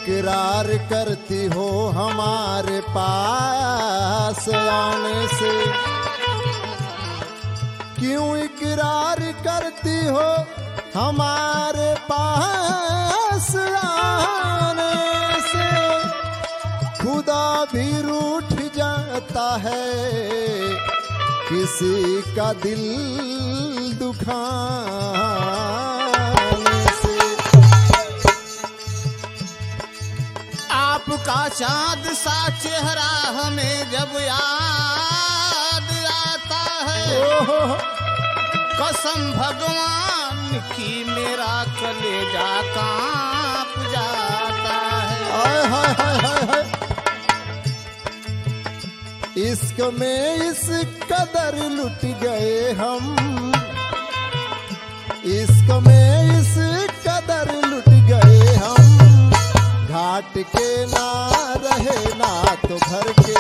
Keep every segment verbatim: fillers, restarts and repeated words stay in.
इकरार करती हो हमारे पास आने से, क्यों इकरार करती हो हमारे पास आने से, खुदा भी रूठ जाता है किसी का दिल दुखाने से। आपका चाँद सा चेहरा हमें जब याद आता है, कसम भगवान की मेरा कलेजा कांप जाता है। हाय हाय हाय हाय हाय। इश्क में इस कदर लुट गए हम, इश्क में इस कदर लुट गए हम, घाट के ना रहे ना तो घर के।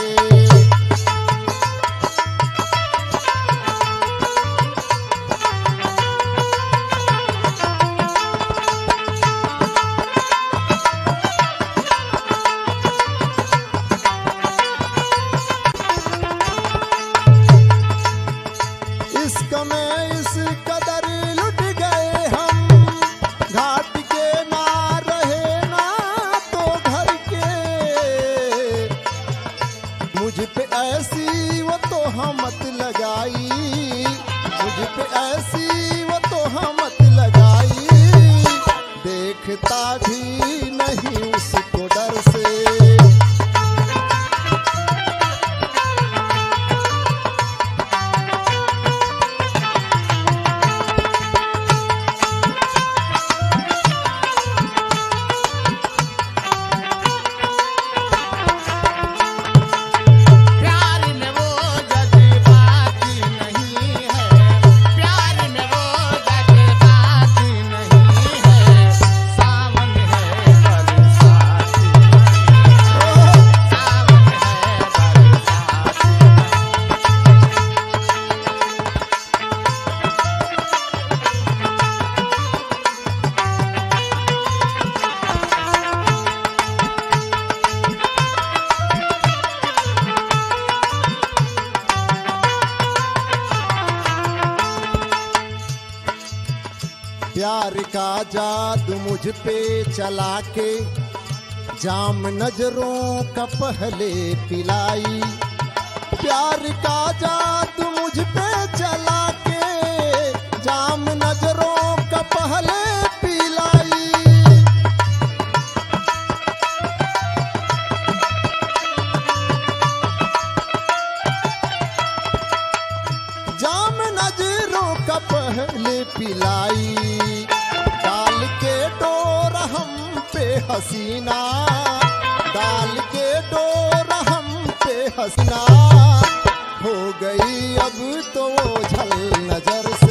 इश्क में इस कदर लुट गए हम, घाट के ना रहे ना तो घर के। मुझ पे ऐसी वो तो हमत लगाई, मुझ पे ऐसी वो तो हमत लगाई, देखता भी नहीं उसको डर से। प्यार का जादू मुझ पे चला के, जाम नजरों का पहले पिलाई। प्यार का जादू मुझ पे चला के, जाम नजरों का पहले पिलाई। जाम नजरों का पहले पिलाई, डाल के डोर हम पे हसीना, डाल के डोर हम पे हसीना, हो गई अब तो वो झल नजर से।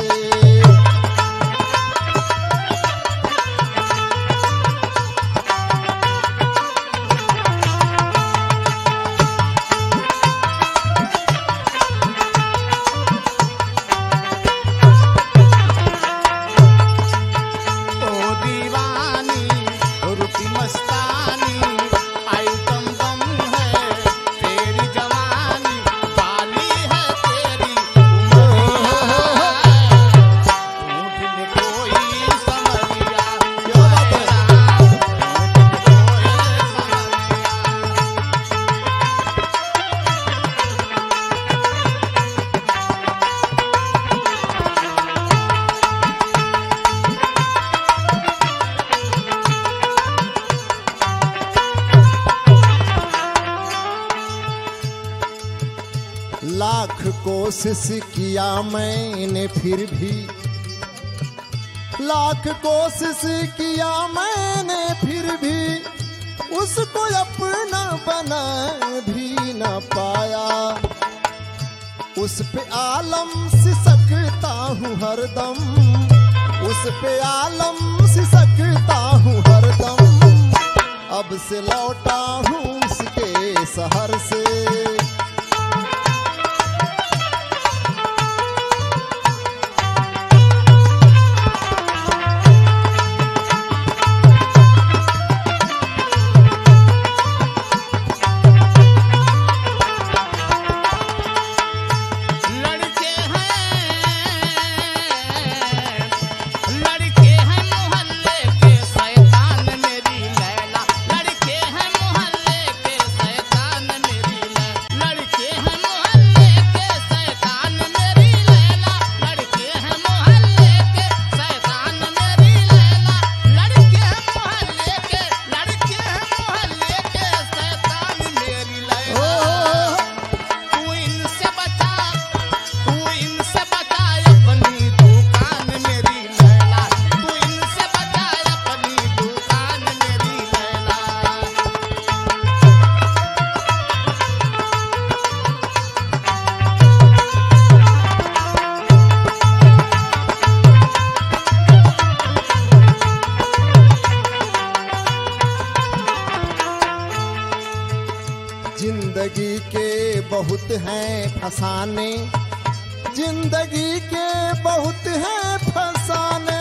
लाख कोशिश किया मैंने फिर भी, लाख कोशिश किया मैंने फिर भी, उसको अपना बना भी न पाया। उस पे आलम सिसकता हूँ हरदम, उस पे आलम सिसकता हूँ हरदम, अब से लौटा हूँ उसके शहर से। फसाने, जिंदगी के बहुत है फसाने।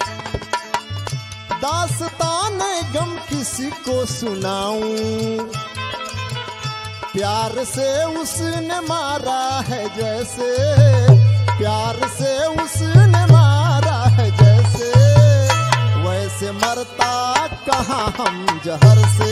दास्तान गम किसी को सुनाऊं, प्यार से उसने मारा है जैसे, प्यार से उसने मारा है जैसे, वैसे मरता कहाँ हम जहर से।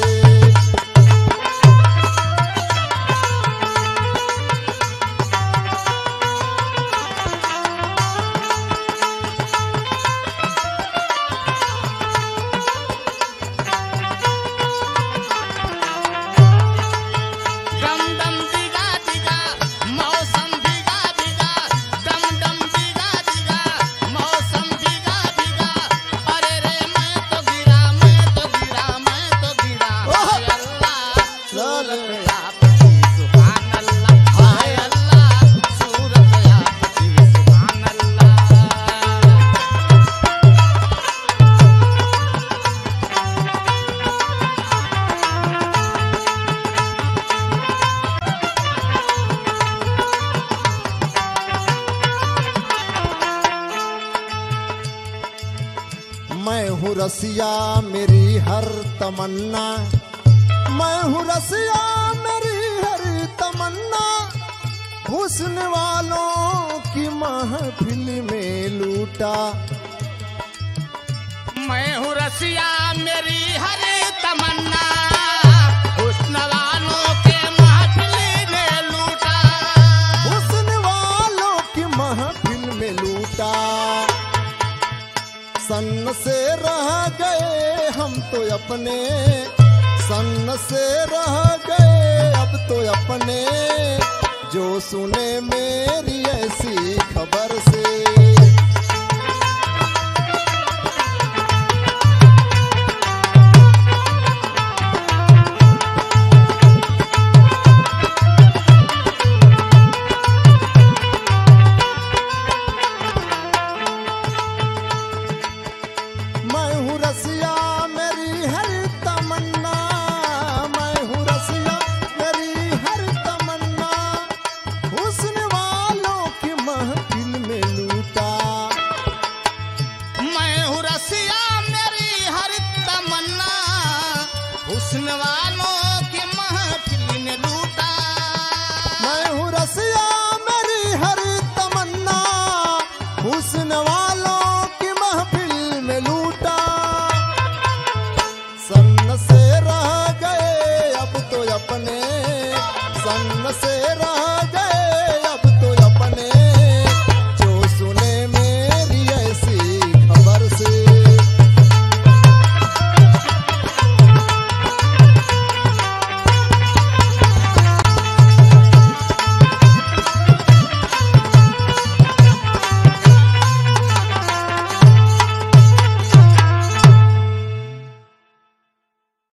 मैं हूँ रसिया मेरी हर तमन्ना, मैं हूँ रसिया मेरी हर तमन्ना, हुस्न वालों की महफिल में लूटा। मैं हूँ रसिया मेरी हर तमन्ना, हुस्न वालों के महफिल में लूटा, हुस्न वालों की महफिल में लूटा। सन से रह गए हम तो अपने, सन से रह गए अब तो अपने, जो सुने मेरी ऐसी खबर से।